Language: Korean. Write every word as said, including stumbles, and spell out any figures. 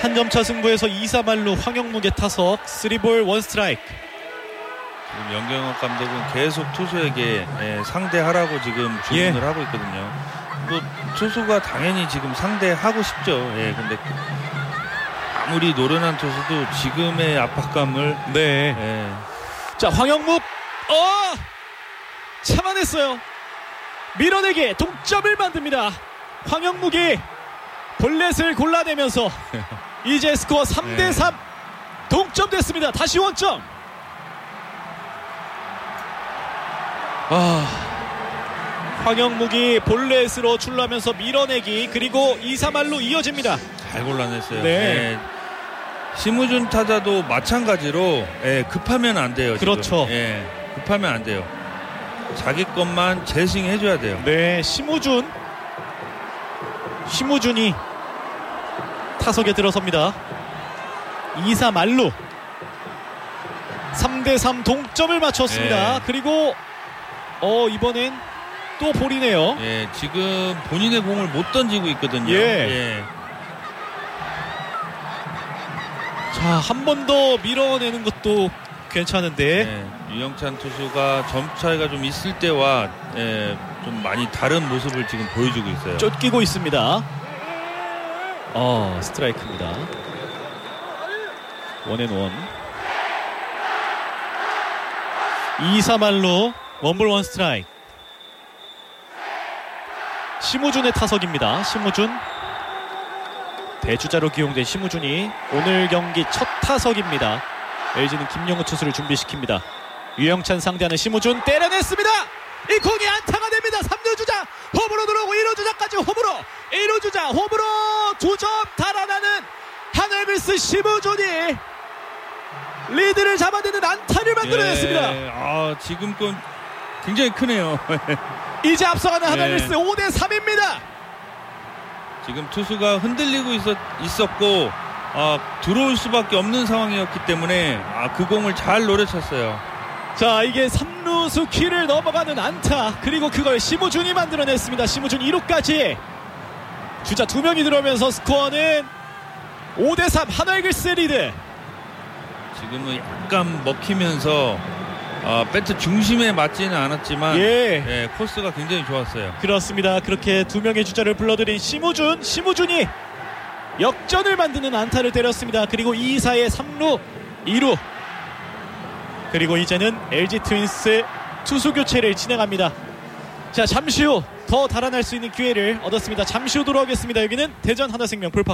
한 점차 승부에서 이 사 말루 황영묵의 타석 쓰리볼 원 스트라이크. 지금 연경혁 감독은 계속 투수에게 예, 상대하라고 지금 주문을 예. 하고 있거든요. 뭐 투수가 당연히 지금 상대하고 싶죠. 예, 근데 아무리 노련한 투수도 지금의 압박감을 네. 예. 자, 황영묵 어! 참아냈어요. 밀어내기 동점을 만듭니다. 황영묵이 볼넷을 골라내면서 이제 스코어 삼 대 삼 동점 됐습니다. 다시 원점. 아, 황영묵이 볼넷으로 출루하면서 밀어내기, 그리고 이 사 말로 이어집니다. 잘 골라냈어요. 네. 네. 심우준 타자도 마찬가지로 예, 급하면 안 돼요. 그렇죠. 예, 급하면 안 돼요. 자기 것만 재스윙 해줘야 돼요. 네, 심우준 심우준이 타석에 들어섭니다. 이 사 말루 삼 대 삼 동점을 맞췄습니다. 예. 그리고 어 이번엔 또 볼이네요. 예, 지금 본인의 공을 못 던지고 있거든요. 예. 예. 자, 한 번 더 밀어내는 것도 괜찮은데. 예, 유영찬 투수가 점 차이가 좀 있을 때와 예, 좀 많이 다른 모습을 지금 보여주고 있어요. 쫓기고 있습니다. 어, 스트라이크입니다. 원앤원. 이 사 말로 원볼 원 스트라이크. 심우준의 타석입니다. 심우준. 대주자로 기용된 심우준이 오늘 경기 첫 타석입니다. 엘지는 김영우 투수를 준비시킵니다. 유영찬 상대하는 심우준 때려냈습니다. 이 공이 안타가 됩니다. 삼 루 주자 홈으로 들어오고 일 루 주자까지 홈으로, 일 루 주자 홈으로 두 점 달아나는 하늘글스 심우준이 리드를 잡아내는 안타를 만들어냈습니다. 예, 아, 지금 건 굉장히 크네요. 이제 앞서가는 하늘글스 예. 오 대 삼입니다. 지금 투수가 흔들리고 있었, 있었고 아, 들어올 수밖에 없는 상황이었기 때문에 아, 그 공을 잘 노려쳤어요. 자, 이게 삼 루수 키를 넘어가는 안타, 그리고 그걸 심우준이 만들어냈습니다. 심우준 이 루까지 주자 두 명이 들어오면서 스코어는 오 대 삼 하늘글스 리드. 지금은 약간 먹히면서 아, 배트 중심에 맞지는 않았지만 예. 예, 코스가 굉장히 좋았어요. 그렇습니다. 그렇게 두 명의 주자를 불러들인 심우준, 심우준이 역전을 만드는 안타를 때렸습니다. 그리고 이 사의 삼 루, 이 루. 그리고 이제는 엘지 트윈스 투수 교체를 진행합니다. 자, 잠시 후 더 달아날 수 있는 기회를 얻었습니다. 잠시 후 돌아오겠습니다. 여기는 대전 하나생명 볼파